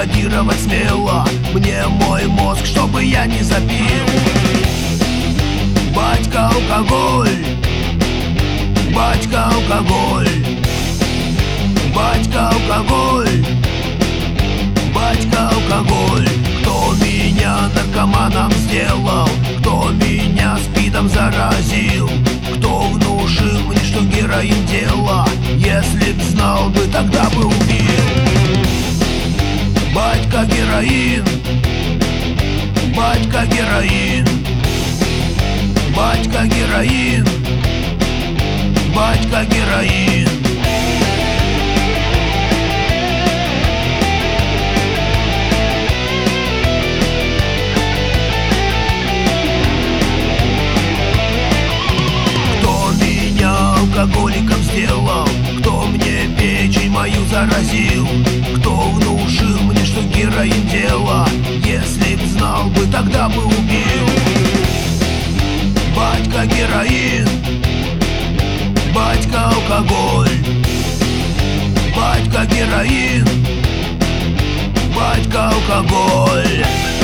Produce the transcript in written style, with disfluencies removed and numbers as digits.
кодировать смело мне мой мозг, чтобы я не запил. Батька алкоголь, батька алкоголь, батька алкоголь, батька алкоголь. Кто меня наркоманом сделал, кто меня спидом заразил, кто внушил мне, что героин дело, если б знал бы, тогда бы убил. Батька героин, батька героин, батька героин, батька героин. Алкоголиком сделал, кто мне печень мою заразил, кто внушил мне, что героин дело, если б знал бы, тогда бы убил. Батька героин, батька алкоголь, батька героин, батька алкоголь.